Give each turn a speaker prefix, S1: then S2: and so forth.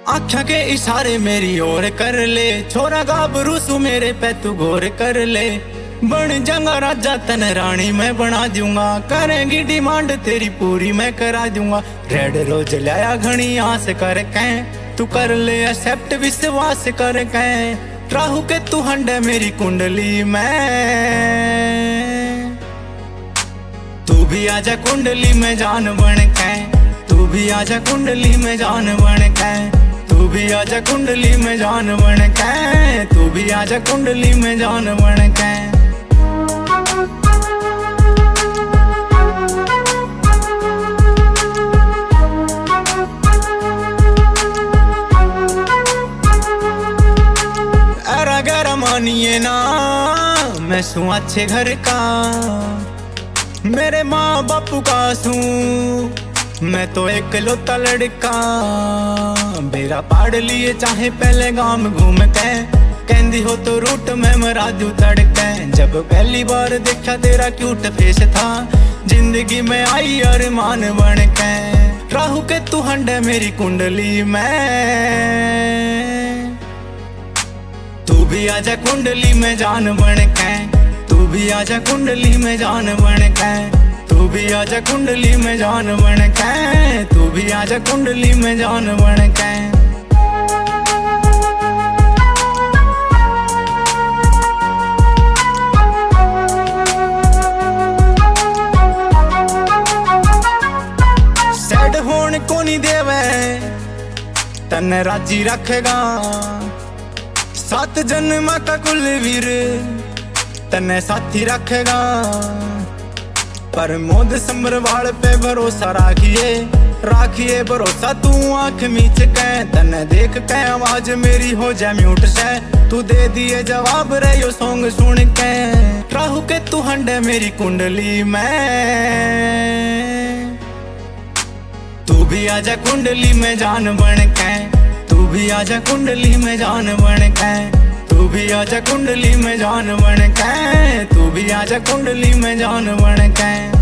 S1: आँखों के इशारे मेरी ओर कर ले, छोरा गाभरू सू मेरे पे तू गौर कर ले। बन जाऊंगा राजा तन रानी मैं बना दूंगा, करेंगी डिमांड तेरी पूरी मैं करा दूंगा। रेड रोज लाया घनी आस कर कैं, तू कर ले एक्सेप्ट विश्वास कर कैं। राहु के तू हंडे मेरी कुंडली में, तू भी आजा कुंडली में जान बन कैं, तू भी आजा कुंडली में जान बन कैं, तू भी आजा कुंडली में जान बन कैं, तू भी आजा कुंडली में जान बन कैं। मानिए ना मैं सू अच्छे घर का, मेरे माँ बापू का सू मैं तो एक लौता लड़का। बेरा पाड़ लिए चाहे पहले गांव घूम के, कहंदी हो तो रूट में मरा दूं तड़के। जब पहली बार देखा तेरा क्यूट फेस था, जिंदगी में आई अरमान बन के। राहु के तू हंडे मेरी कुंडली में, तू भी आजा कुंडली में जान बन के, तू भी आजा कुंडली में जान बन के, तू भी आजा कुंडली में जान बन के, तू भी आजा कुंडली में जान बन के। सैड होने को नहीं देवे तन राजी रखेगा, सात जन्म का कुलवीर तन्ने साथी रखेगा। पर मोद संभरवाल पे भरोसा राखिए, राखिए भरोसा तू आंख मीच के। तन्ने देख के आवाज मेरी हो जाए म्यूट से, तू दे दिए जवाब रे यो सॉन्ग सुन के। राहु के तू हंडे मेरी कुंडली में, तू भी आजा कुंडली में जान बन के, तू भी आजा कुंडली में जान बन के, तू भी आजा कुंडली में जान बन के, तू भी आजा कुंडली में जान बन के।